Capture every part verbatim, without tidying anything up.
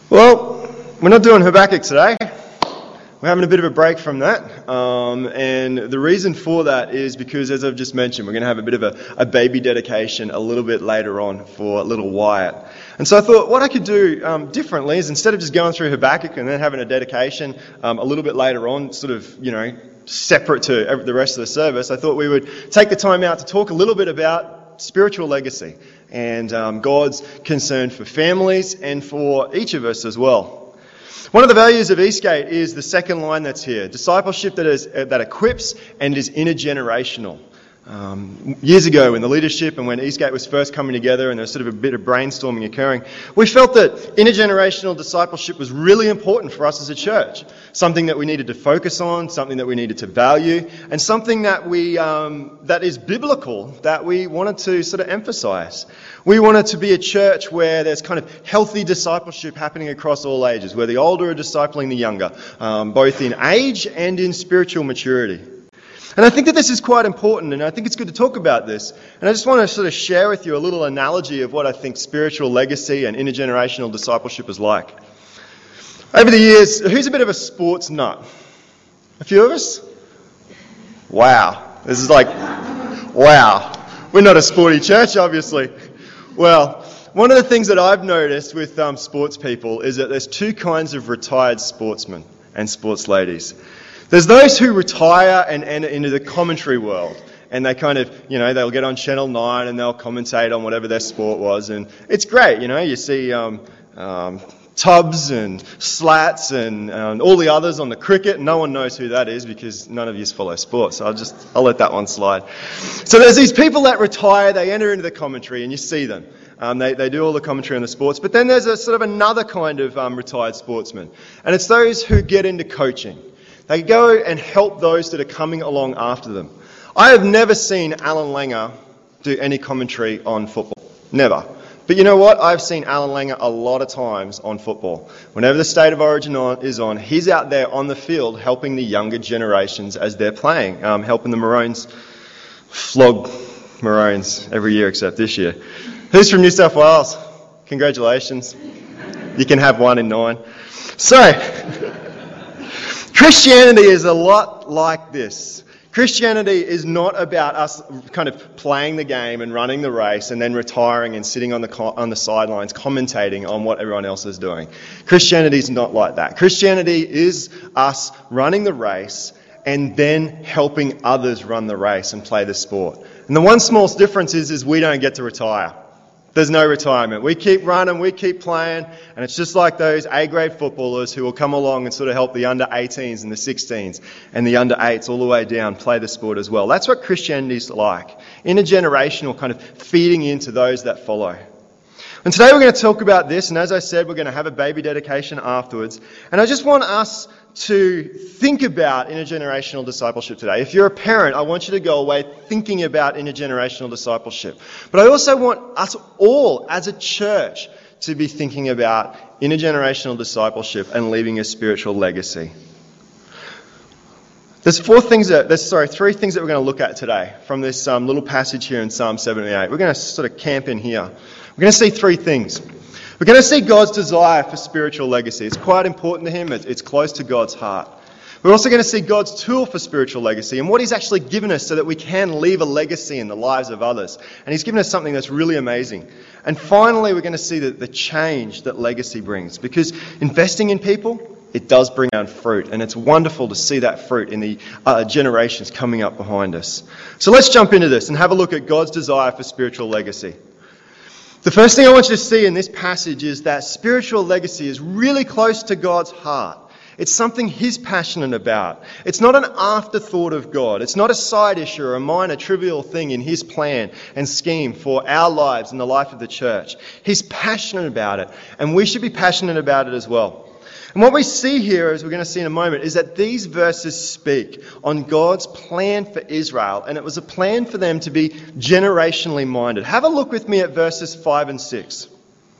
Well, we're not doing Habakkuk today. We're having a bit of a break from that. Um, and the reason for that is because, as I've just mentioned, we're going to have a bit of a, a baby dedication a little bit later on for little Wyatt. And so I thought what I could do um, differently is, instead of just going through Habakkuk and then having a dedication um, a little bit later on, sort of, you know, separate to the rest of the service, I thought we would take the time out to talk a little bit about spiritual legacy and um, God's concern for families and for each of us as well. One of the values of Eastgate is the second line that's here: discipleship that is uh, that equips and is intergenerational. Um, years ago, when the leadership and when Eastgate was first coming together and there was sort of a bit of brainstorming occurring, we felt that intergenerational discipleship was really important for us as a church. Something that we needed to focus on, something that we needed to value, and something that we um, that is biblical, that we wanted to sort of emphasize. We wanted to be a church where there's kind of healthy discipleship happening across all ages, where the older are discipling the younger, um, both in age and in spiritual maturity. And I think that this is quite important, and I think it's good to talk about this. And I just want to sort of share with you a little analogy of what I think spiritual legacy and intergenerational discipleship is like. Over the years, who's a bit of a sports nut? A few of us? Wow. This is like, wow. We're not a sporty church, obviously. Well, one of the things that I've noticed with um, sports people is that there's two kinds of retired sportsmen and sports ladies. There's those who retire and enter into the commentary world, and they kind of, you know, they'll get on Channel nine and they'll commentate on whatever their sport was, and it's great, you know, you see um, um, Tubbs and Slats and um, all the others on the cricket. No one knows who that is because none of you follow sports, so I'll just, I'll let that one slide. So there's these people that retire, they enter into the commentary and you see them. Um, they, they do all the commentary on the sports, but then there's a sort of another kind of um, retired sportsman, and it's those who get into coaching. They go and help those that are coming along after them. I have never seen Alan Langer do any commentary on football. Never. But you know what? I've seen Alan Langer a lot of times on football. Whenever the State of Origin on, is on, he's out there on the field helping the younger generations as they're playing, um, helping the Maroons flog Maroons every year except this year. Who's from New South Wales? Congratulations. You can have one in nine. So... Christianity is a lot like this. Christianity is not about us kind of playing the game and running the race and then retiring and sitting on the co- on the sidelines commentating on what everyone else is doing. Christianity is not like that. Christianity is us running the race and then helping others run the race and play the sport. And the one small difference is, is we don't get to retire. There's no retirement. We keep running, we keep playing, and it's just like those A-grade footballers who will come along and sort of help the under eighteens and the sixteens and the under eights all the way down play the sport as well. That's what Christianity's like. Intergenerational, kind of feeding into those that follow. And today we're going to talk about this, and as I said, we're going to have a baby dedication afterwards. And I just want us to think about intergenerational discipleship today. If you're a parent, I want you to go away thinking about intergenerational discipleship. But I also want us all, as a church, to be thinking about intergenerational discipleship and leaving a spiritual legacy. There's four things that, there's, sorry, three things that we're going to look at today from this um, little passage here in Psalm seventy-eight. We're going to sort of camp in here. We're going to see three things. We're going to see God's desire for spiritual legacy. It's quite important to Him. It's close to God's heart. We're also going to see God's tool for spiritual legacy and what He's actually given us so that we can leave a legacy in the lives of others. And He's given us something that's really amazing. And finally, we're going to see the, the change that legacy brings. Because investing in people, it does bring down fruit. And it's wonderful to see that fruit in the uh, generations coming up behind us. So let's jump into this and have a look at God's desire for spiritual legacy. The first thing I want you to see in this passage is that spiritual legacy is really close to God's heart. It's something He's passionate about. It's not an afterthought of God. It's not a side issue or a minor trivial thing in His plan and scheme for our lives and the life of the church. He's passionate about it, and we should be passionate about it as well. And what we see here, as we're going to see in a moment, is that these verses speak on God's plan for Israel, and it was a plan for them to be generationally minded. Have a look with me at verses five and six.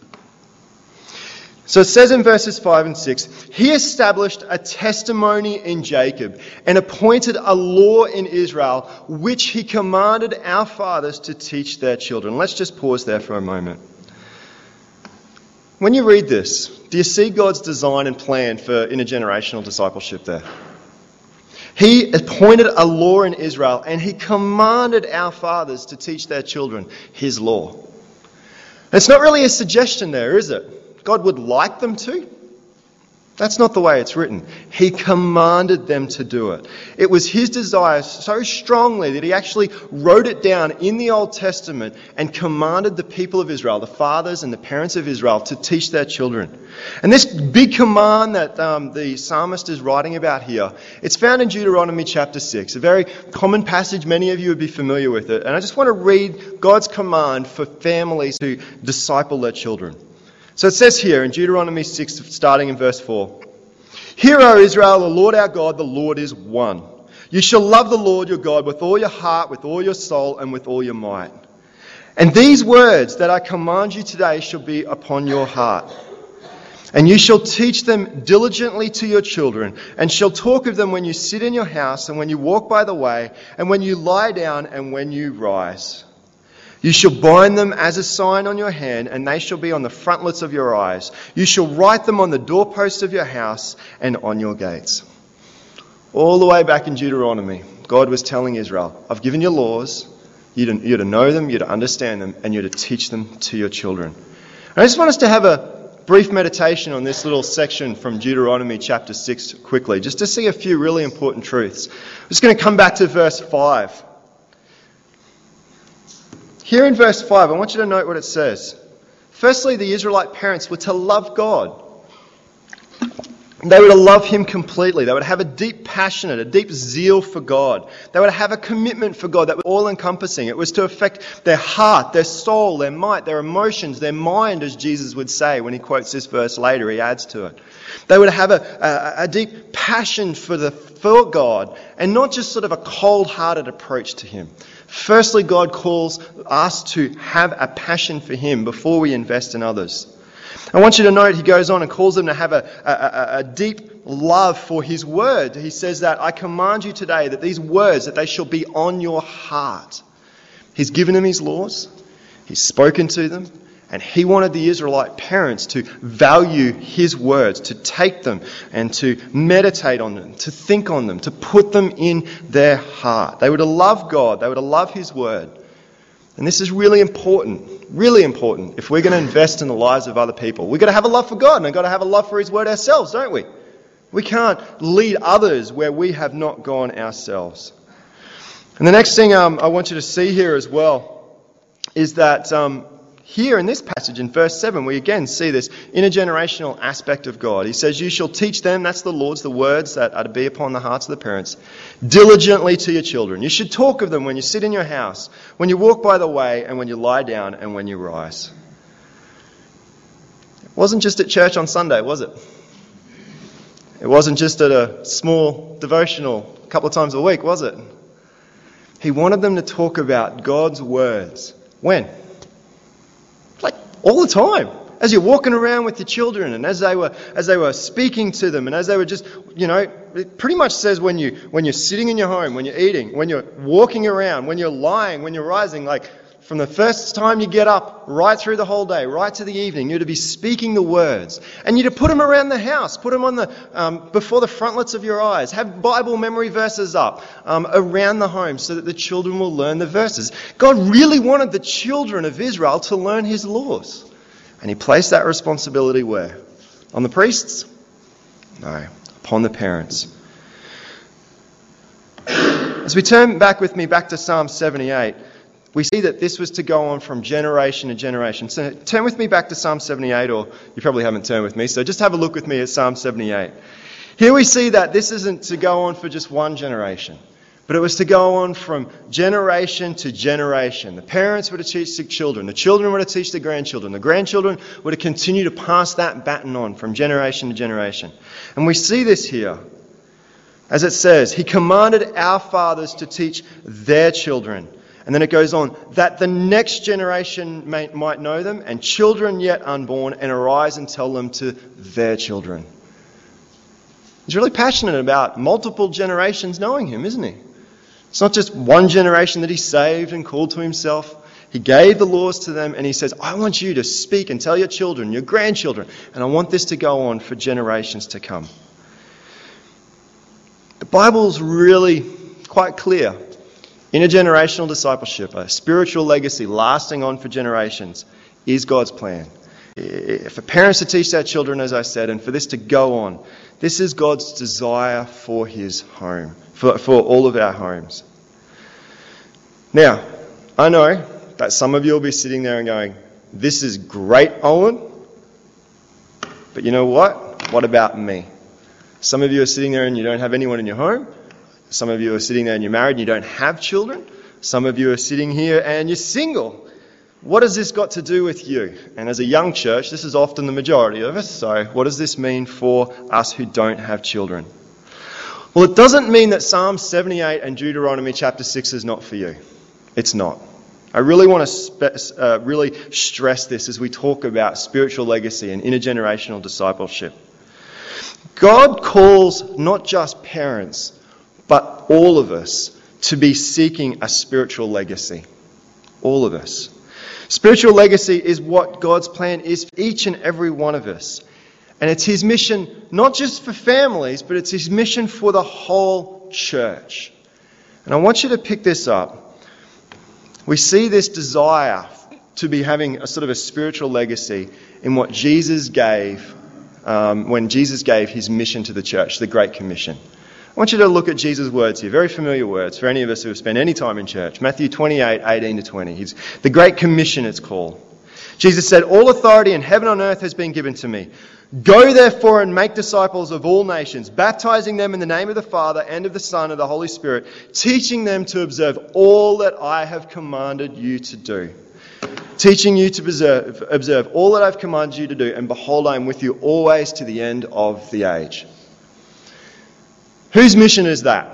So it says in verses five and six, He established a testimony in Jacob and appointed a law in Israel, which He commanded our fathers to teach their children. Let's just pause there for a moment. When you read this, do you see God's design and plan for intergenerational discipleship there? He appointed a law in Israel and he commanded our fathers to teach their children his law. It's not really a suggestion there, is it? God would like them to. That's not the way it's written. He commanded them to do it. It was his desire so strongly that he actually wrote it down in the Old Testament and commanded the people of Israel, the fathers and the parents of Israel, to teach their children. And this big command that um, the psalmist is writing about here, it's found in Deuteronomy chapter six, a very common passage. Many of you would be familiar with it. And I just want to read God's command for families to disciple their children. So it says here in Deuteronomy six, starting in verse four, "Hear, O Israel, the Lord our God, the Lord is one. You shall love the Lord your God with all your heart, with all your soul, and with all your might. And these words that I command you today shall be upon your heart. And you shall teach them diligently to your children, and shall talk of them when you sit in your house, and when you walk by the way, and when you lie down, and when you rise. You shall bind them as a sign on your hand, and they shall be on the frontlets of your eyes. You shall write them on the doorposts of your house and on your gates." All the way back in Deuteronomy, God was telling Israel, I've given you laws, you're to, you're to know them, you're to understand them, and you're to teach them to your children. And I just want us to have a brief meditation on this little section from Deuteronomy chapter six quickly, just to see a few really important truths. I'm just going to come back to verse five. Here in verse five, I want you to note what it says. Firstly, the Israelite parents were to love God. They were to love him completely. They would have a deep passion, a deep zeal for God. They would have a commitment for God that was all-encompassing. It was to affect their heart, their soul, their might, their emotions, their mind, as Jesus would say when he quotes this verse later. He adds to it. They would have a, a, a deep passion for, the, for God, and not just sort of a cold-hearted approach to him. Firstly, God calls us to have a passion for him before we invest in others. I want you to note he goes on and calls them to have a, a, a deep love for his word. He says that, I command you today that these words, that they shall be on your heart. He's given them his laws. He's spoken to them. And he wanted the Israelite parents to value his words, to take them and to meditate on them, to think on them, to put them in their heart. They were to love God. They were to love his word. And this is really important, really important if we're going to invest in the lives of other people. We've got to have a love for God, and we've got to have a love for his word ourselves, don't we? We can't lead others where we have not gone ourselves. And the next thing um, I want you to see here as well is that um, here in this passage in verse seven, we again see this intergenerational aspect of God. He says, you shall teach them, that's the Lord's, the words that are to be upon the hearts of the parents, diligently to your children. You should talk of them when you sit in your house, when you walk by the way, and when you lie down, and when you rise. It wasn't just at church on Sunday, was it? It wasn't just at a small devotional a couple of times a week, was it? He wanted them to talk about God's words. When? Like all the time. As you're walking around with your children, and as they were as they were speaking to them, and as they were just, you know, it pretty much says when you when you're sitting in your home, when you're eating, when you're walking around, when you're lying, when you're rising, like from the first time you get up, right through the whole day, right to the evening, you're to be speaking the words. And you're to put them around the house, put them on the um, before the frontlets of your eyes. Have Bible memory verses up um, around the home so that the children will learn the verses. God really wanted the children of Israel to learn his laws. And he placed that responsibility where? On the priests? No, upon the parents. As we turn back with me back to Psalm seventy-eight, we see that this was to go on from generation to generation. So turn with me back to Psalm seventy-eight, or you probably haven't turned with me, so just have a look with me at Psalm seventy-eight. Here we see that this isn't to go on for just one generation, but it was to go on from generation to generation. The parents were to teach the children, the children were to teach the grandchildren, the grandchildren were to continue to pass that baton on from generation to generation. And we see this here. As it says, he commanded our fathers to teach their children. And then it goes on, that the next generation may, might know them, and children yet unborn, and arise and tell them to their children. He's really passionate about multiple generations knowing him, isn't he? It's not just one generation that he saved and called to himself. He gave the laws to them, and he says, I want you to speak and tell your children, your grandchildren, and I want this to go on for generations to come. The Bible's really quite clear. Intergenerational discipleship, a spiritual legacy lasting on for generations, is God's plan. For parents to teach their children, as I said, and for this to go on, this is God's desire for his home, for, for all of our homes. Now, I know that some of you will be sitting there and going, this is great, Owen, but you know what? What about me? Some of you are sitting there and you don't have anyone in your home. Some of you are sitting there and you're married and you don't have children. Some of you are sitting here and you're single. What has this got to do with you? And as a young church, this is often the majority of us, so what does this mean for us who don't have children? Well, it doesn't mean that Psalm seventy-eight and Deuteronomy chapter six is not for you. It's not. I really want to spe- uh, really stress this as we talk about spiritual legacy and intergenerational discipleship. God calls not just parents, but all of us to be seeking a spiritual legacy. All of us. Spiritual legacy is what God's plan is for each and every one of us. And it's his mission not just for families, but it's his mission for the whole church. And I want you to pick this up. We see this desire to be having a sort of a spiritual legacy in what Jesus gave um, when Jesus gave his mission to the church, the Great Commission. I want you to look at Jesus' words here, very familiar words for any of us who have spent any time in church. Matthew twenty-eight, eighteen to twenty. He's, the Great Commission it's called. Jesus said, all authority in heaven and earth has been given to me. Go therefore and make disciples of all nations, baptizing them in the name of the Father and of the Son and of the Holy Spirit, teaching them to observe all that I have commanded you to do. Teaching you to observe, observe all that I've commanded you to do, and behold, I am with you always to the end of the age. Whose mission is that?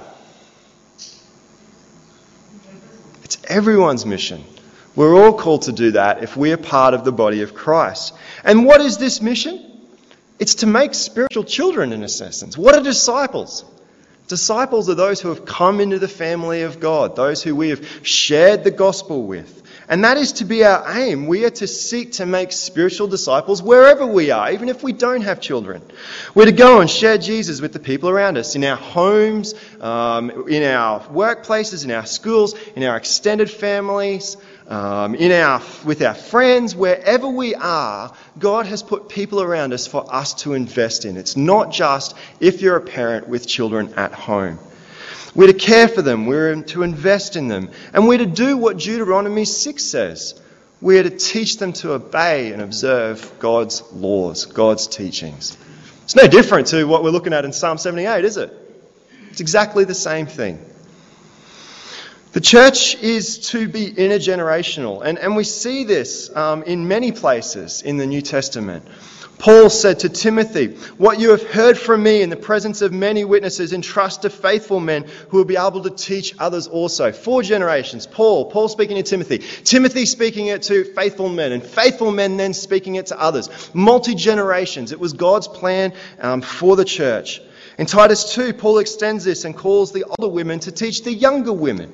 It's everyone's mission. We're all called to do that if we are part of the body of Christ. And what is this mission? It's to make spiritual children, in essence. What are disciples? Disciples are those who have come into the family of God, those who we have shared the gospel with. And that is to be our aim. We are to seek to make spiritual disciples wherever we are, even if we don't have children. We're to go and share Jesus with the people around us, in our homes, um, in our workplaces, in our schools, in our extended families, um, in our with our friends, wherever we are. God has put people around us for us to invest in. It's not just if you're a parent with children at home. We're to care for them, we're to invest in them, and we're to do what Deuteronomy six says. We're to teach them to obey and observe God's laws, God's teachings. It's no different to what we're looking at in Psalm seventy-eight, is it? It's exactly the same thing. The church is to be intergenerational, and, and we see this um, in many places in the New Testament. Paul said to Timothy, what you have heard from me in the presence of many witnesses, entrust to faithful men who will be able to teach others also. Four generations. Paul, Paul speaking to Timothy. Timothy speaking it to faithful men, and faithful men then speaking it to others. Multi-generations. It was God's plan um, for the church. In Titus two, Paul extends this and calls the older women to teach the younger women.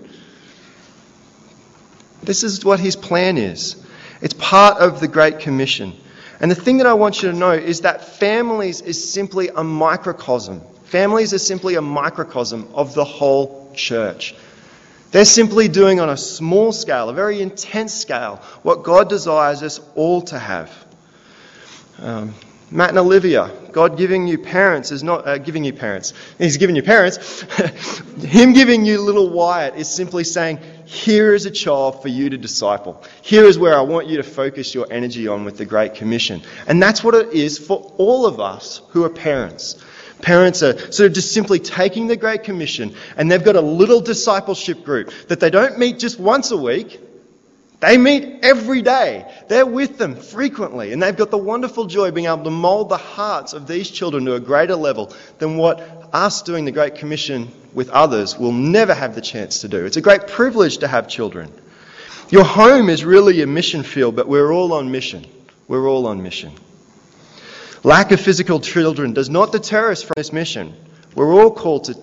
This is what his plan is. It's part of the Great Commission. And the thing that I want you to know is that families is simply a microcosm. Families are simply a microcosm of the whole church. They're simply doing on a small scale, a very intense scale, what God desires us all to have. Um, Matt and Olivia, God giving you parents is not uh, giving you parents. He's giving you parents. Him giving you little Wyatt is simply saying, here is a child for you to disciple. Here is where I want you to focus your energy on with the Great Commission. And that's what it is for all of us who are parents. Parents are sort of just simply taking the Great Commission, and they've got a little discipleship group that they don't meet just once a week. They meet every day. They're with them frequently, and they've got the wonderful joy of being able to mould the hearts of these children to a greater level than what us doing the Great Commission with others will never have the chance to do. It's a great privilege to have children. Your home is really a mission field, but we're all on mission. We're all on mission. Lack of physical children does not deter us from this mission. We're all called to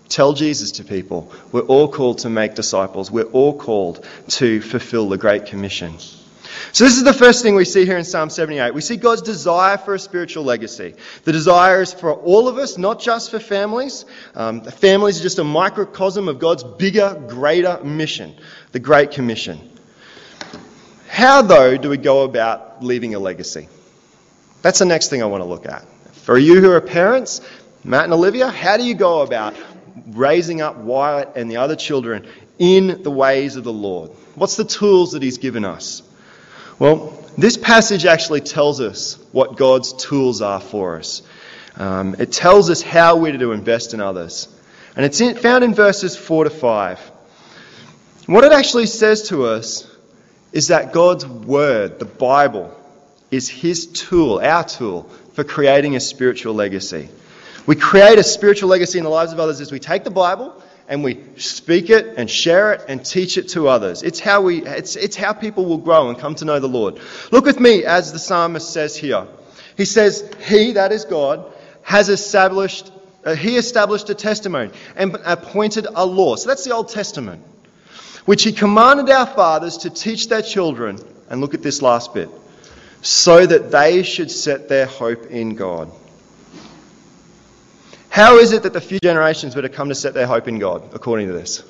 tell Jesus to people. We're all called to make disciples. We're all called to fulfill the Great Commission. So this is the first thing we see here in Psalm seventy-eight. We see God's desire for a spiritual legacy. The desire is for all of us, not just for families. Um, families are just a microcosm of God's bigger, greater mission, the Great Commission. How, though, do we go about leaving a legacy? That's the next thing I want to look at. For you who are parents, Matt and Olivia, how do you go about raising up Wyatt and the other children in the ways of the Lord? What's the tools that He's given us? Well, this passage actually tells us what God's tools are for us. Um, it tells us how we're to invest in others. And it's in, found in verses four to five. What it actually says to us is that God's Word, the Bible, is His tool, our tool, for creating a spiritual legacy. We create a spiritual legacy in the lives of others as we take the Bible and we speak it and share it and teach it to others. It's how we, it's, it's how people will grow and come to know the Lord. Look with me as the psalmist says here. He says, He, that is God, has established, uh, He established a testimony and appointed a law. So that's the Old Testament, which He commanded our fathers to teach their children. And look at this last bit. So that they should set their hope in God. How is it that the few generations were to come to set their hope in God, according to this?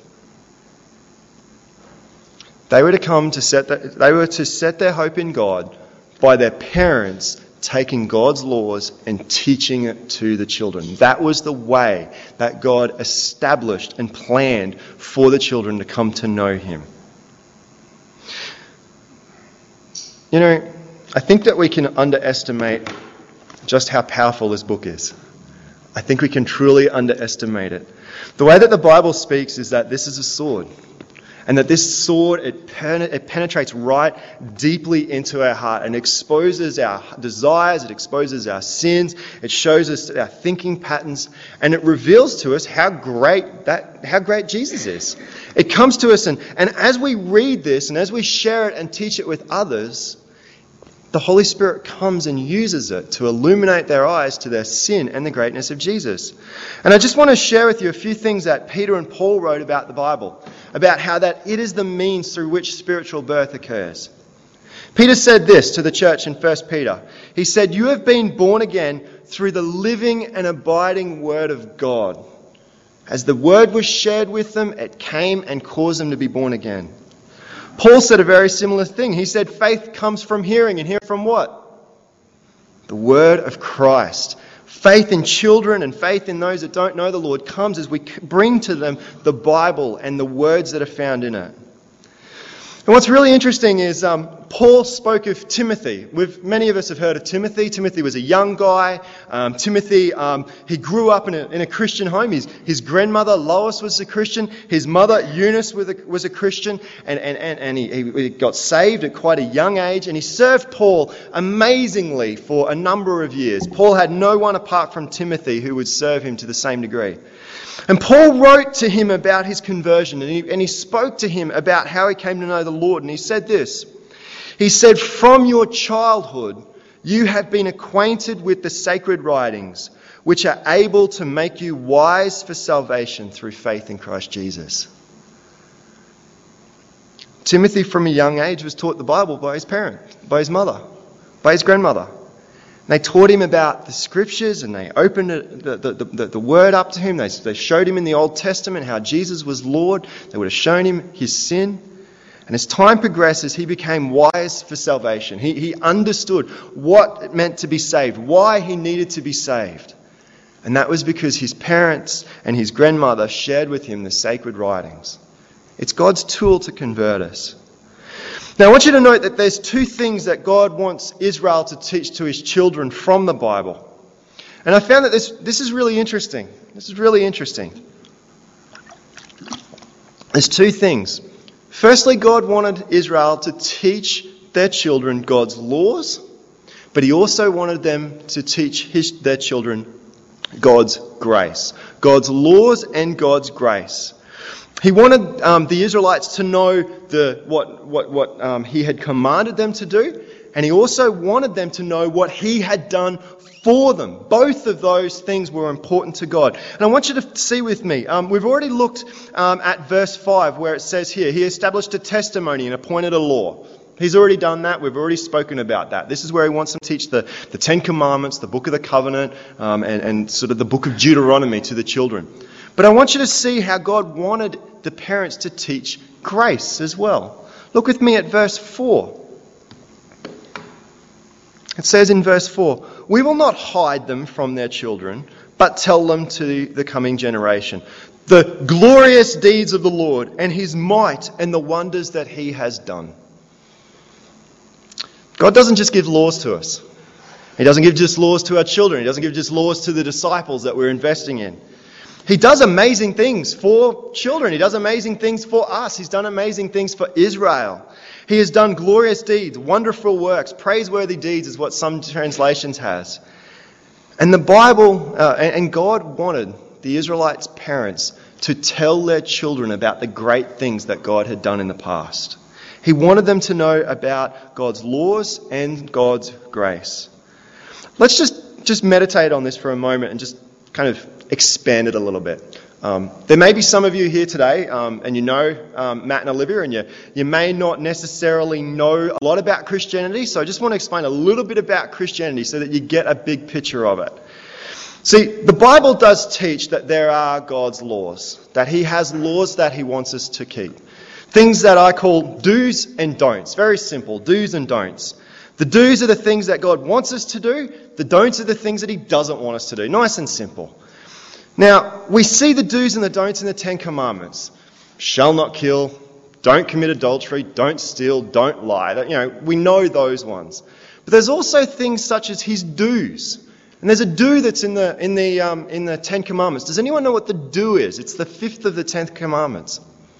They were to come to set the, they were to set their hope in God by their parents taking God's laws and teaching it to the children. That was the way that God established and planned for the children to come to know Him. You know, I think that we can underestimate just how powerful this book is. I think we can truly underestimate it. The way that the Bible speaks is that this is a sword. And that this sword, it, pen- it penetrates right deeply into our heart and exposes our desires, it exposes our sins, it shows us our thinking patterns, and it reveals to us how great that, how great Jesus is. It comes to us, and, and as we read this, and as we share it and teach it with others, the Holy Spirit comes and uses it to illuminate their eyes to their sin and the greatness of Jesus. And I just want to share with you a few things that Peter and Paul wrote about the Bible, about how that it is the means through which spiritual birth occurs. Peter said this to the church in First Peter. He said, "You have been born again through the living and abiding Word of God. As the Word was shared with them, it came and caused them to be born again." Paul said a very similar thing. He said faith comes from hearing, and hear from what? The Word of Christ. Faith in children and faith in those that don't know the Lord comes as we bring to them the Bible and the words that are found in it. And what's really interesting is um, Paul spoke of Timothy. We've, many of us have heard of Timothy. Timothy was a young guy. Um, Timothy, um, he grew up in a, in a Christian home. His, his grandmother, Lois, was a Christian. His mother, Eunice, was a, was a Christian. And, and, and, and he, he got saved at quite a young age. And he served Paul amazingly for a number of years. Paul had no one apart from Timothy who would serve him to the same degree. And Paul wrote to him about his conversion, and he, and he spoke to him about how he came to know the Lord. And he said this. He said, "From your childhood, you have been acquainted with the sacred writings, which are able to make you wise for salvation through faith in Christ Jesus." Timothy, from a young age, was taught the Bible by his parent, by his mother, by his grandmother. They taught him about the Scriptures, and they opened the, the, the, the Word up to him. They, they showed him in the Old Testament how Jesus was Lord. They would have shown him his sin. And as time progresses, he became wise for salvation. He, he understood what it meant to be saved, why he needed to be saved. And that was because his parents and his grandmother shared with him the sacred writings. It's God's tool to convert us. Now I want you to note that there's two things that God wants Israel to teach to his children from the Bible. And I found that this, this is really interesting. This is really interesting. There's two things. Firstly, God wanted Israel to teach their children God's laws, but he also wanted them to teach his, their children God's grace. God's laws and God's grace. He wanted um, the Israelites to know the what what what um, he had commanded them to do, And he also wanted them to know what he had done for them. Both of those things were important to God. And I want you to see with me, um, we've already looked um, at verse five where it says here, he established a testimony and appointed a law. He's already done that. We've already spoken about that. This is where he wants them to teach the, the Ten Commandments, the Book of the Covenant, um, and, and sort of the Book of Deuteronomy to the children. But I want you to see how God wanted the parents to teach grace as well. Look with me at verse four. It says in verse four, we will not hide them from their children, but tell them to the coming generation the glorious deeds of the Lord and his might and the wonders that he has done. God doesn't just give laws to us. He doesn't give just laws to our children. He doesn't give just laws to the disciples that we're investing in. He does amazing things for children. He does amazing things for us. He's done amazing things for Israel. He has done glorious deeds, wonderful works, praiseworthy deeds is what some translations has. And the Bible, uh, and God wanted the Israelites' parents to tell their children about the great things that God had done in the past. He wanted them to know about God's laws and God's grace. Let's just, just meditate on this for a moment and just kind of expand it a little bit. Um, there may be some of you here today, um, and you know um, Matt and Olivia, and you, you may not necessarily know a lot about Christianity, so I just want to explain a little bit about Christianity so that you get a big picture of it. See, the Bible does teach that there are God's laws, that he has laws that he wants us to keep. Things that I call do's and don'ts. Very simple, do's and don'ts. The do's are the things that God wants us to do. The don'ts are the things that he doesn't want us to do. Nice and simple. Now, we see the do's and the don'ts in the Ten Commandments. Shall not kill, don't commit adultery, don't steal, don't lie. You know, we know those ones. But there's also things such as his do's. And there's a do that's in the in the um, in the Ten Commandments. Does anyone know what the do is? It's the fifth of the Ten Commandments.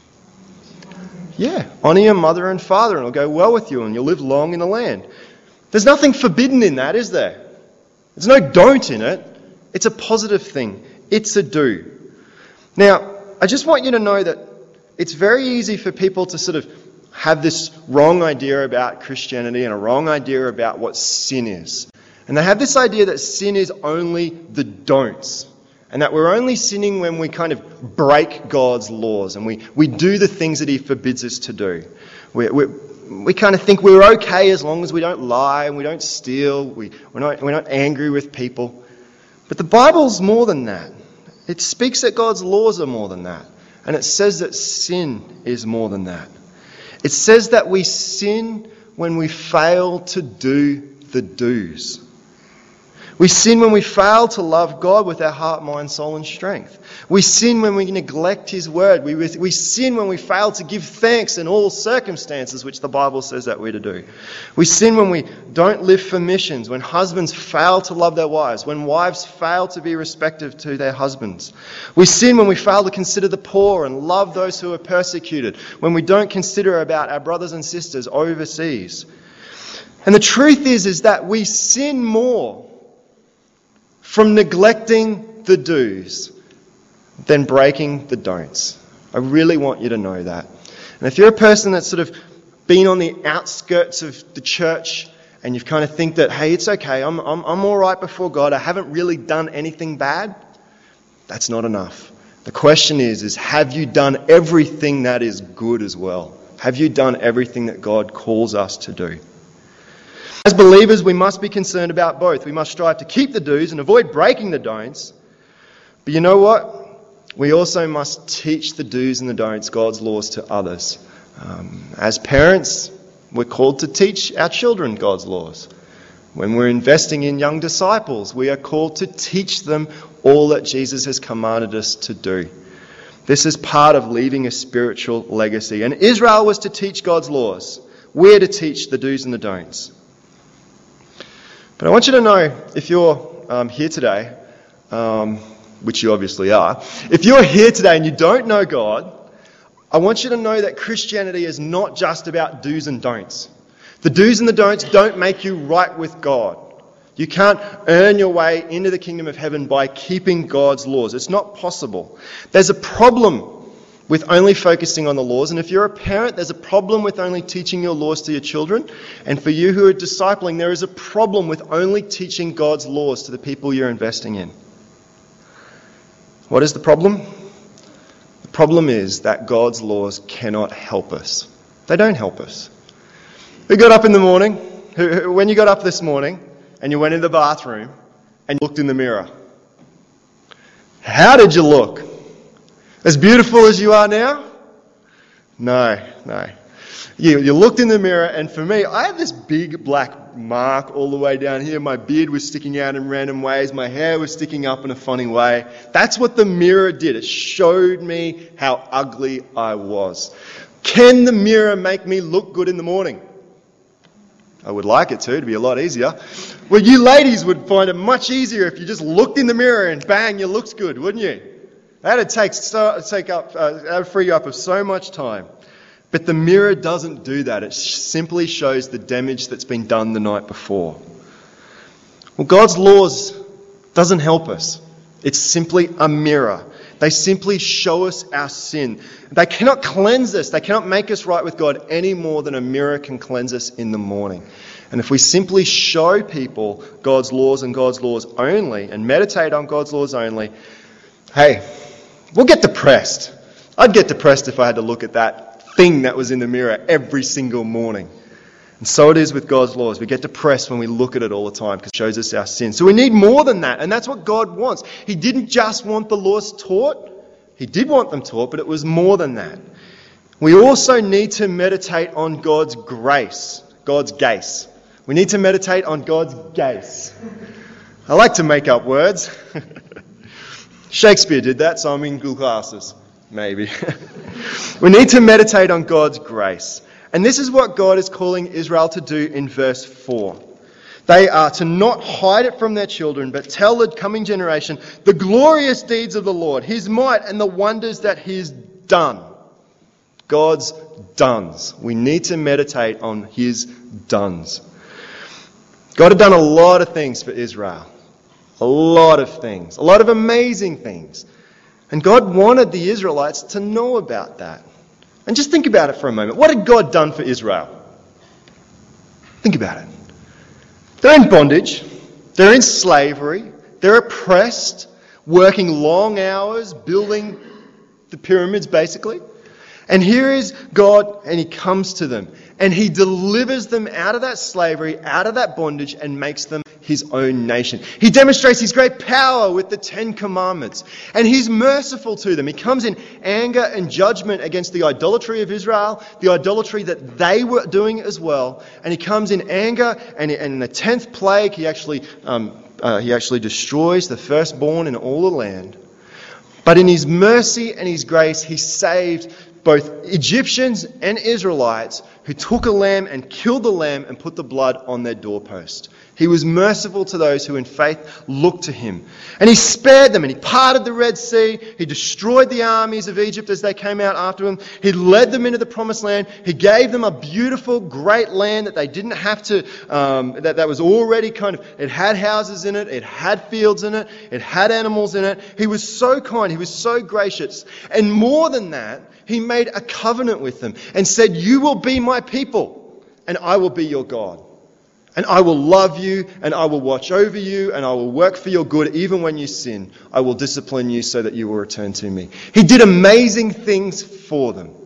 Yeah, honour your mother and father, and it'll go well with you, and you'll live long in the land. There's nothing forbidden in that, is there? There's no don't in it. It's a positive thing. It's a do. Now, I just want you to know that it's very easy for people to sort of have this wrong idea about Christianity and a wrong idea about what sin is. And they have this idea that sin is only the don'ts. And that we're only sinning when we kind of break God's laws and we, we do the things that he forbids us to do. We, we, we kind of think we're okay as long as we don't lie and we don't steal. We, we're not, we're not angry with people. But the Bible's more than that. It speaks that God's laws are more than that. And it says that sin is more than that. It says that we sin when we fail to do the do's. We sin when we fail to love God with our heart, mind, soul and strength. We sin when we neglect his word. We, we sin when we fail to give thanks in all circumstances, which the Bible says that we're to do. We sin when we don't live for missions, when husbands fail to love their wives, when wives fail to be respectful to their husbands. We sin when we fail to consider the poor and love those who are persecuted, when we don't consider about our brothers and sisters overseas. And the truth is, is that we sin more from neglecting the do's than breaking the don'ts. I really want you to know that. And if you're a person that's sort of been on the outskirts of the church and you kind of think that, hey, it's okay, I'm, I'm, I'm all right before God, I haven't really done anything bad, that's not enough. The question is, is have you done everything that is good as well? Have you done everything that God calls us to do? As believers, we must be concerned about both. We must strive to keep the do's and avoid breaking the don'ts. But you know what? We also must teach the do's and the don'ts, God's laws, to others. Um, as parents, we're called to teach our children God's laws. When we're investing in young disciples, we are called to teach them all that Jesus has commanded us to do. This is part of leaving a spiritual legacy. And Israel was to teach God's laws. We're to teach the do's and the don'ts. But I want you to know, if you're um, here today, um, which you obviously are, if you're here today and you don't know God, I want you to know that Christianity is not just about do's and don'ts. The do's and the don'ts don't make you right with God. You can't earn your way into the kingdom of heaven by keeping God's laws. It's not possible. There's a problem with only focusing on the laws. And if you're a parent, there's a problem with only teaching your laws to your children. And for you who are discipling, there is a problem with only teaching God's laws to the people you're investing in. What is the problem? The problem is that God's laws cannot help us. They don't help us. Who got up in the morning? Who, who, when you got up this morning and you went in the bathroom and you looked in the mirror, how did you look? As beautiful as you are now? No, no. You, you looked in the mirror, and for me, I had this big black mark all the way down here. My beard was sticking out in random ways. My hair was sticking up in a funny way. That's what the mirror did. It showed me how ugly I was. Can the mirror make me look good in the morning? I would like it to, to be a lot easier. Well, you ladies would find it much easier if you just looked in the mirror and bang, you looked good, wouldn't you? That'd take, so, take up, uh, that'd free you up of so much time. But the mirror doesn't do that. It simply shows the damage that's been done the night before. Well, God's laws doesn't help us. It's simply a mirror. They simply show us our sin. They cannot cleanse us. They cannot make us right with God any more than a mirror can cleanse us in the morning. And if we simply show people God's laws and God's laws only and meditate on God's laws only, hey, we'll get depressed. I'd get depressed if I had to look at that thing that was in the mirror every single morning. And so it is with God's laws. We get depressed when we look at it all the time because it shows us our sin. So we need more than that. And that's what God wants. He didn't just want the laws taught. He did want them taught, but it was more than that. We also need to meditate on God's grace. God's gaze. We need to meditate on God's gaze. I like to make up words. Shakespeare did that, so I'm in good classes. Maybe. We need to meditate on God's grace. And this is what God is calling Israel to do in verse four. They are to not hide it from their children, but tell the coming generation the glorious deeds of the Lord, His might and the wonders that He's done. God's dones. We need to meditate on His dones. God had done a lot of things for Israel. A lot of things. A lot of amazing things. And God wanted the Israelites to know about that. And just think about it for a moment. What had God done for Israel? Think about it. They're in bondage. They're in slavery. They're oppressed, working long hours, building the pyramids basically. And here is God, and He comes to them. And He delivers them out of that slavery, out of that bondage, and makes them His own nation. He demonstrates His great power with the Ten Commandments. And He's merciful to them. He comes in anger and judgment against the idolatry of Israel, the idolatry that they were doing as well. And He comes in anger, and in the tenth plague, He actually, um, uh, he actually destroys the firstborn in all the land. But in His mercy and His grace, He saved both Egyptians and Israelites who took a lamb and killed the lamb and put the blood on their doorpost. He was merciful to those who in faith looked to Him. And He spared them, and He parted the Red Sea. He destroyed the armies of Egypt as they came out after Him. He led them into the promised land. He gave them a beautiful, great land that they didn't have to, um, that, that was already kind of, it had houses in it, it had fields in it, it had animals in it. He was so kind, He was so gracious. And more than that, He made a covenant with them and said, "You will be my people, and I will be your God. And I will love you, and I will watch over you, and I will work for your good even when you sin. I will discipline you so that you will return to me." He did amazing things for them.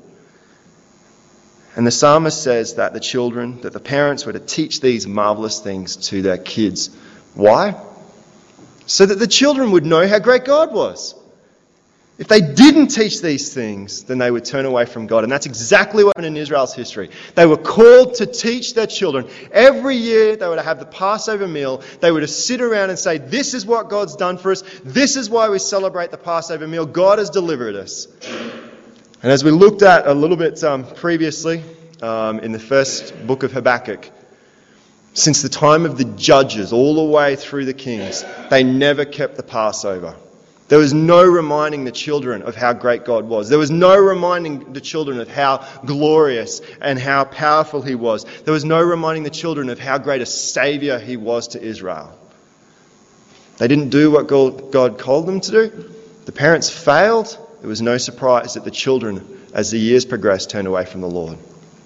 And the psalmist says that the children, that the parents were to teach these marvelous things to their kids. Why? So that the children would know how great God was. If they didn't teach these things, then they would turn away from God. And that's exactly what happened in Israel's history. They were called to teach their children. Every year they were to have the Passover meal. They were to sit around and say, "This is what God's done for us. This is why we celebrate the Passover meal. God has delivered us." And as we looked at a little bit um, previously um, in the first book of Habakkuk, since the time of the judges all the way through the kings, they never kept the Passover. There was no reminding the children of how great God was. There was no reminding the children of how glorious and how powerful He was. There was no reminding the children of how great a Saviour He was to Israel. They didn't do what God called them to do. The parents failed, it was no surprise that the children, as the years progressed, turned away from the Lord.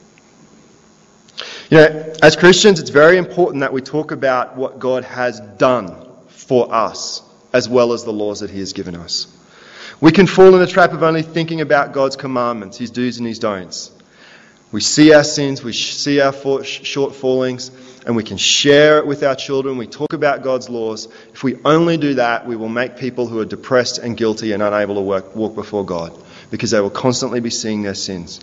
You know, as Christians, it's very important that we talk about what God has done for us, as well as the laws that He has given us. We can fall in the trap of only thinking about God's commandments, His do's and His don'ts. We see our sins, we see our shortfallings, and we can share it with our children. We talk about God's laws. If we only do that, we will make people who are depressed and guilty and unable to work, walk before God, because they will constantly be seeing their sins.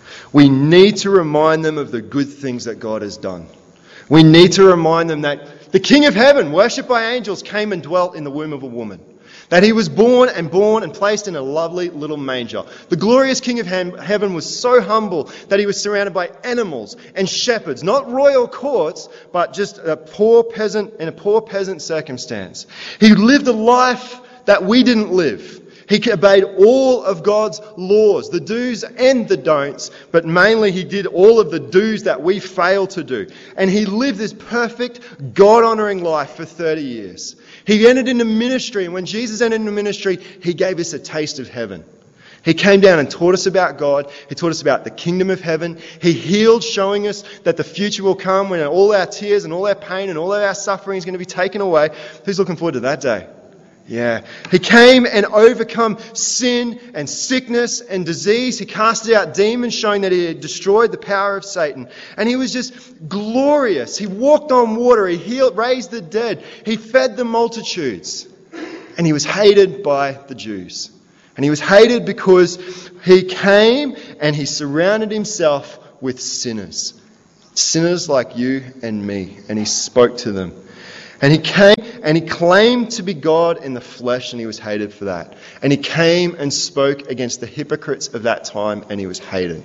We need to remind them of the good things that God has done. We need to remind them that the King of Heaven, worshipped by angels, came and dwelt in the womb of a woman. That He was born and born and placed in a lovely little manger. The glorious King of Heaven was so humble that He was surrounded by animals and shepherds, not royal courts, but just a poor peasant in a poor peasant circumstance. He lived a life that we didn't live. He obeyed all of God's laws, the do's and the don'ts, but mainly He did all of the do's that we fail to do. And He lived this perfect, God-honouring life for thirty years. He entered into ministry, and when Jesus entered into ministry, He gave us a taste of heaven. He came down and taught us about God. He taught us about the kingdom of heaven. He healed, showing us that the future will come when all our tears and all our pain and all of our suffering is going to be taken away. Who's looking forward to that day? Yeah. He came and overcome sin and sickness and disease. He casted out demons, showing that He had destroyed the power of Satan. And He was just glorious. He walked on water. He healed, raised the dead. He fed the multitudes. And He was hated by the Jews. And He was hated because He came and He surrounded Himself with sinners. Sinners like you and me. And He spoke to them. And He came and He claimed to be God in the flesh, and He was hated for that. And He came and spoke against the hypocrites of that time, and He was hated.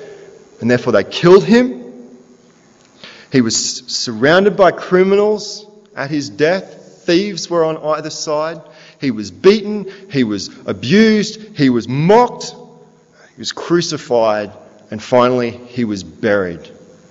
And therefore they killed Him. He was surrounded by criminals at His death. Thieves were on either side. He was beaten. He was abused. He was mocked. He was crucified. And finally, He was buried.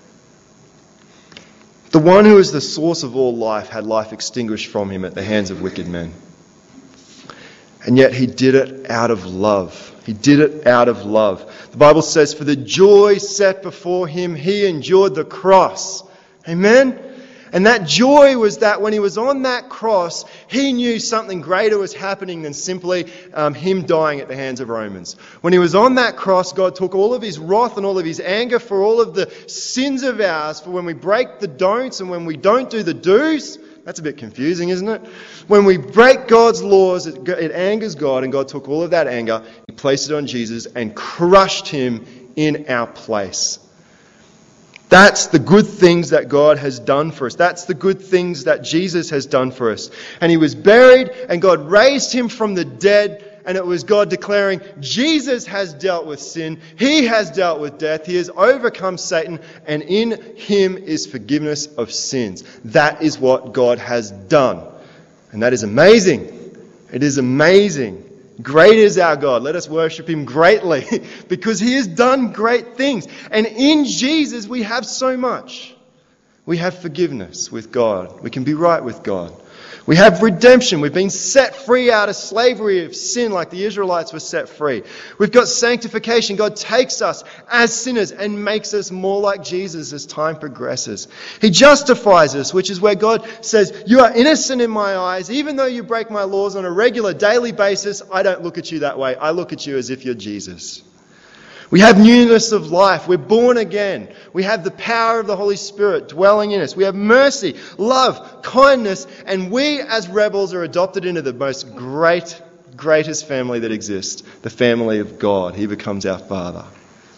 The one who is the source of all life had life extinguished from Him at the hands of wicked men. And yet He did it out of love. He did it out of love. The Bible says, for the joy set before Him, He endured the cross. Amen? And that joy was that when He was on that cross, He knew something greater was happening than simply um, Him dying at the hands of Romans. When He was on that cross, God took all of His wrath and all of His anger for all of the sins of ours, for when we break the don'ts and when we don't do the do's. That's a bit confusing, isn't it? When we break God's laws, it, it angers God, and God took all of that anger, He placed it on Jesus and crushed Him in our place. That's the good things that God has done for us. That's the good things that Jesus has done for us. And He was buried, and God raised Him from the dead, and it was God declaring, Jesus has dealt with sin. He has dealt with death. He has overcome Satan, and in Him is forgiveness of sins. That is what God has done. And that is amazing. It is amazing. Great is our God. Let us worship Him greatly because He has done great things. And in Jesus we have so much. We have forgiveness with God. We can be right with God. We have redemption. We've been set free out of slavery of sin like the Israelites were set free. We've got sanctification. God takes us as sinners and makes us more like Jesus as time progresses. He justifies us, which is where God says, you are innocent in my eyes. Even though you break my laws on a regular daily basis, I don't look at you that way. I look at you as if you're Jesus. We have newness of life. We're born again. We have the power of the Holy Spirit dwelling in us. We have mercy, love, kindness, and we as rebels are adopted into the most great, greatest family that exists, the family of God. He becomes our Father.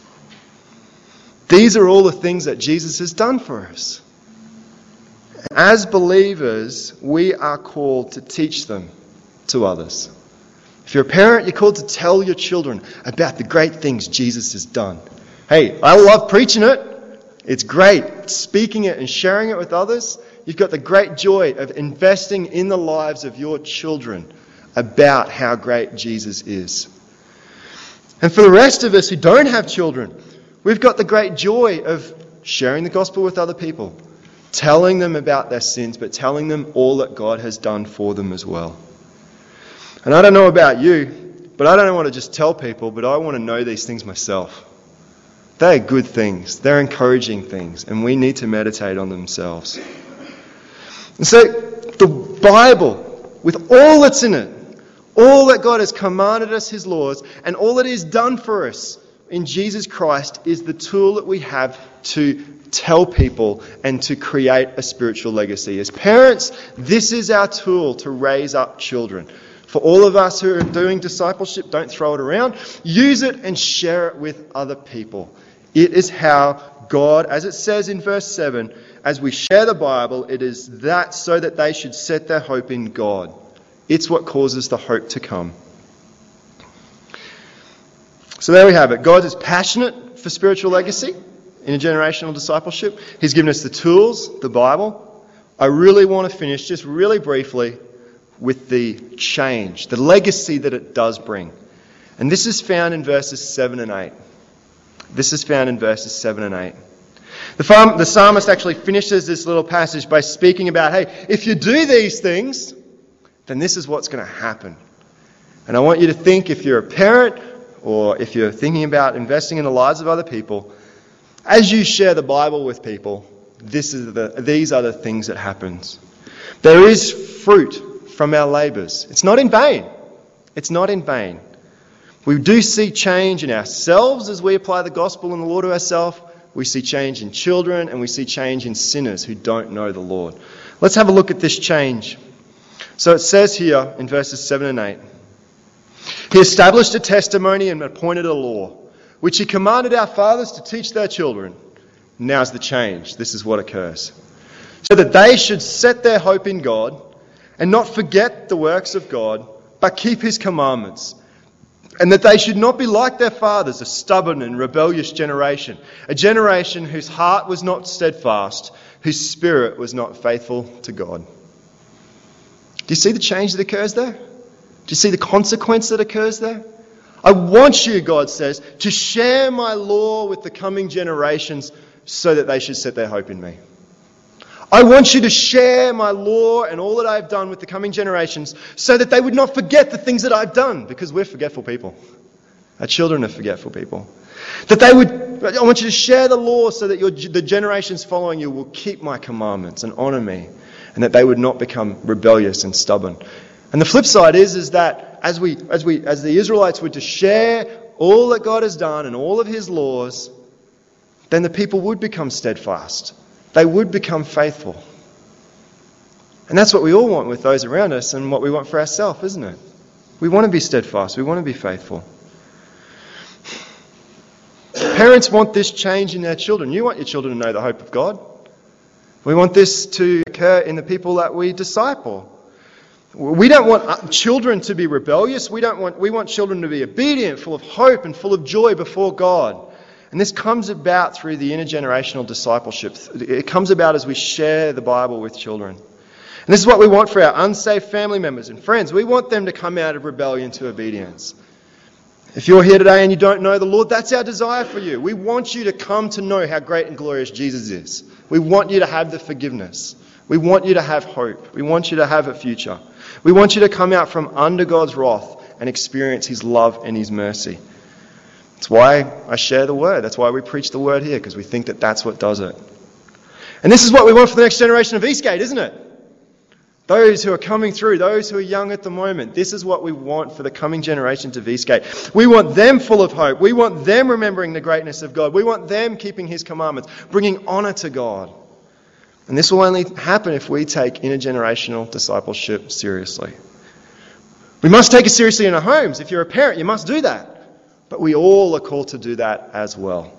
These are all the things that Jesus has done for us. As believers, we are called to teach them to others. If you're a parent, you're called to tell your children about the great things Jesus has done. Hey, I love preaching it. It's great. Speaking it and sharing it with others. You've got the great joy of investing in the lives of your children about how great Jesus is. And for the rest of us who don't have children, we've got the great joy of sharing the gospel with other people. Telling them about their sins, but telling them all that God has done for them as well. And I don't know about you, but I don't want to just tell people, but I want to know these things myself. They are good things. They're encouraging things, and we need to meditate on themselves. And so, the Bible, with all that's in it, all that God has commanded us, His laws, and all that He's done for us in Jesus Christ is the tool that we have to tell people and to create a spiritual legacy. As parents, this is our tool to raise up children. For all of us who are doing discipleship, don't throw it around. Use it and share it with other people. It is how God, as it says in verse seven, as we share the Bible, it is that so that they should set their hope in God. It's what causes the hope to come. So there we have it. God is passionate for spiritual legacy in intergenerational discipleship. He's given us the tools, the Bible. I really want to finish just really briefly with the change, the legacy that it does bring. And this is found in verses seven and eight. This is found in verses seven and eight. The, farm, the psalmist actually finishes this little passage by speaking about, hey, if you do these things, then this is what's going to happen. And I want you to think, if you're a parent or if you're thinking about investing in the lives of other people, as you share the Bible with people, this is the, these are the things that happens. There is fruit from our labours. It's not in vain. It's not in vain. We do see change in ourselves as we apply the gospel and the law to ourselves. We see change in children, and we see change in sinners who don't know the Lord. Let's have a look at this change. So it says here in verses seven and eight, He established a testimony and appointed a law, which He commanded our fathers to teach their children. Now's the change. This is what occurs. So that they should set their hope in God and not forget the works of God, but keep His commandments. And that they should not be like their fathers, a stubborn and rebellious generation, a generation whose heart was not steadfast, whose spirit was not faithful to God. Do you see the change that occurs there? Do you see the consequence that occurs there? I want you, God says, to share my law with the coming generations so that they should set their hope in me. I want you to share my law and all that I've done with the coming generations so that they would not forget the things that I've done, because we're forgetful people. Our children are forgetful people. That they would, I want you to share the law so that your, the generations following you will keep my commandments and honour me, and that they would not become rebellious and stubborn. And the flip side is, is that as we, as we, as the Israelites were to share all that God has done and all of His laws, then the people would become steadfast. They would become faithful. And that's what we all want with those around us and what we want for ourselves, isn't it? We want to be steadfast. We want to be faithful. Parents want this change in their children. You want your children to know the hope of God. We want this to occur in the people that we disciple. We don't want children to be rebellious. We don't want, we want children to be obedient, full of hope and full of joy before God. And this comes about through the intergenerational discipleship. It comes about as we share the Bible with children. And this is what we want for our unsaved family members and friends. We want them to come out of rebellion to obedience. If you're here today and you don't know the Lord, that's our desire for you. We want you to come to know how great and glorious Jesus is. We want you to have the forgiveness. We want you to have hope. We want you to have a future. We want you to come out from under God's wrath and experience His love and His mercy. That's why I share the word. That's why we preach the word here, because we think that that's what does it. And this is what we want for the next generation of Eastgate, isn't it? Those who are coming through, those who are young at the moment, this is what we want for the coming generations of Eastgate. We want them full of hope. We want them remembering the greatness of God. We want them keeping His commandments, bringing honour to God. And this will only happen if we take intergenerational discipleship seriously. We must take it seriously in our homes. If you're a parent, you must do that. But we all are called to do that as well.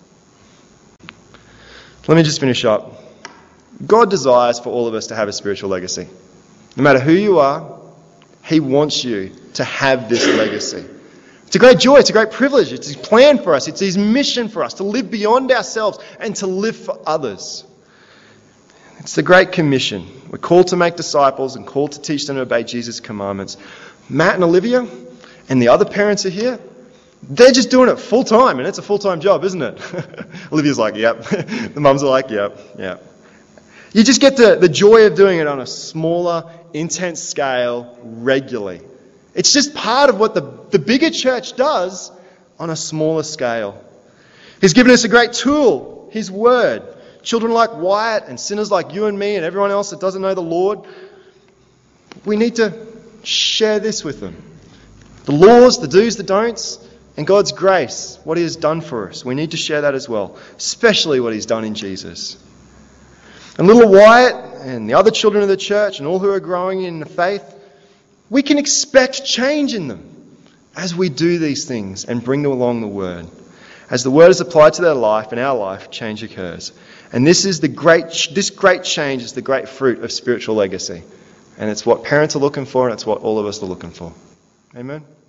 Let me just finish up. God desires for all of us to have a spiritual legacy. No matter who you are, He wants you to have this legacy. It's a great joy, it's a great privilege, it's His plan for us, it's His mission for us to live beyond ourselves and to live for others. It's the Great Commission. We're called to make disciples and called to teach them to obey Jesus' commandments. Matt and Olivia and the other parents are here. They're just doing it full time, and it's a full-time job, isn't it? Olivia's like, yep. The mums are like, yep, yep. You just get the, the joy of doing it on a smaller, intense scale regularly. It's just part of what the, the bigger church does on a smaller scale. He's given us a great tool, His Word. Children like Wyatt and sinners like you and me and everyone else that doesn't know the Lord, we need to share this with them. The laws, the do's, the don'ts, and God's grace, what He has done for us. We need to share that as well, especially what He's done in Jesus. And little Wyatt and the other children of the church and all who are growing in the faith, we can expect change in them as we do these things and bring them along the Word. As the Word is applied to their life and our life, change occurs. And this is the great, this great change is the great fruit of spiritual legacy. And it's what parents are looking for, and it's what all of us are looking for. Amen.